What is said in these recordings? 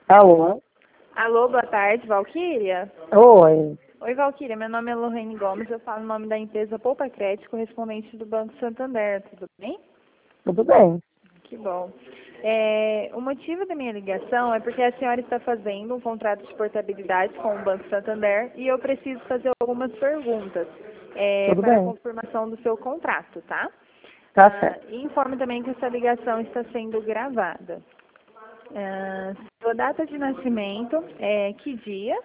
Alô? Alô, boa tarde, Valquíria? Oi. Oi, Valquíria, meu nome é Lorraine Gomes, eu falo em nome da empresa Poupa Crédito, correspondente do Banco Santander, tudo bem? Tudo bem? Que bom. O motivo da minha ligação é porque a senhora está fazendo um contrato de portabilidade com o Banco Santander e eu preciso fazer algumas perguntas Tudo para a bem. confirmação do seu contrato, tá? Tá certo. E informo também que essa ligação está sendo gravada. Sua data de nascimento é que dia?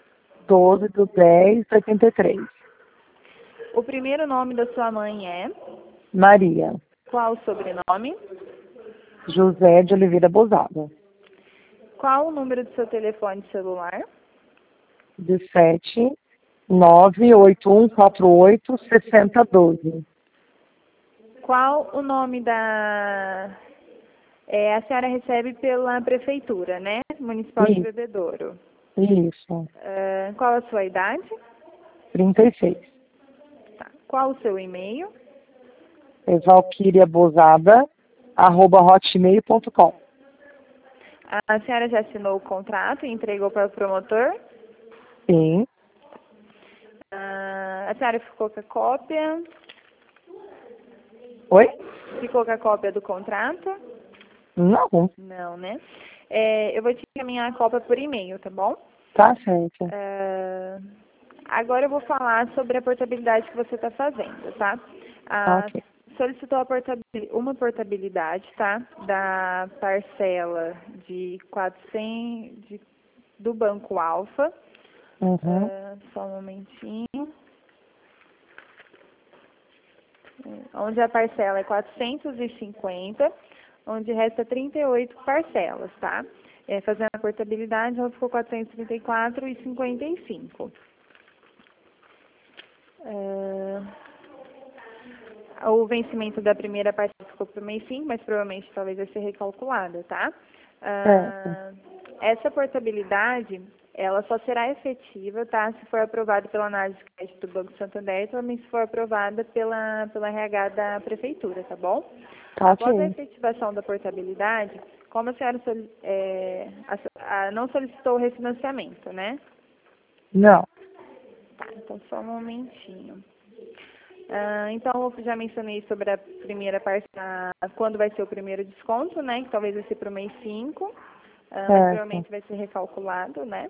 12/10/83. O primeiro nome da sua mãe é? Maria. Qual o sobrenome? José de Oliveira Bozada. Qual o número do seu telefone celular? 17 98148 6012. Qual o nome da... a senhora recebe pela prefeitura, né? Municipal de Isso. Bebedouro. Isso. Qual a sua idade? 36. Tá. Qual o seu e-mail? É valquiriabozada@hotmail.com. A senhora já assinou o contrato e entregou para o promotor? Sim. A senhora ficou com a cópia? Oi? Ficou com a cópia do contrato? Não. Não, né? Eu vou te encaminhar a cópia por e-mail, tá bom? Tá certo. Agora eu vou falar sobre a portabilidade que você está fazendo, tá? Ok. Solicitou uma portabilidade, tá? Da parcela de 400 do Banco Alfa. Uhum. Só um momentinho. Onde a parcela é 450, onde resta 38 parcelas, tá? Fazendo a portabilidade, ela ficou 434,55. O vencimento da primeira parcela ficou para o mês 5, mas provavelmente talvez vai ser recalculada, tá? Certo. Essa portabilidade, ela só será efetiva, tá? Se for aprovada pela análise de crédito do Banco Santander e também se for aprovada pela RH da Prefeitura, tá bom? Tá Após a ok. efetivação da portabilidade, como a senhora não solicitou o refinanciamento, né? Não. Tá, então só um momentinho. Então, eu já mencionei sobre a primeira parcela, quando vai ser o primeiro desconto, né? Que talvez vai ser para o mês 5, mas Certo. provavelmente vai ser recalculado, né?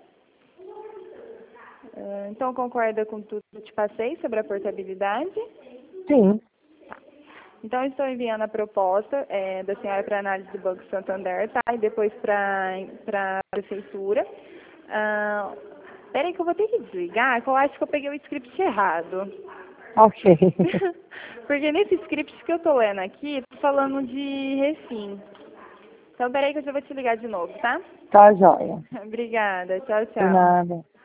Então, concorda com tudo que eu te passei sobre a portabilidade? Sim. Então, eu estou enviando a proposta da senhora para análise do Banco Santander, tá? E depois para a prefeitura. Peraí que eu vou ter que desligar, que eu acho que eu peguei o script errado. Ok. Porque nesse script que eu tô lendo aqui, tô falando de refim. Então, peraí que eu já vou te ligar de novo, tá? Tá joia. Obrigada. Tchau, De tchau. nada.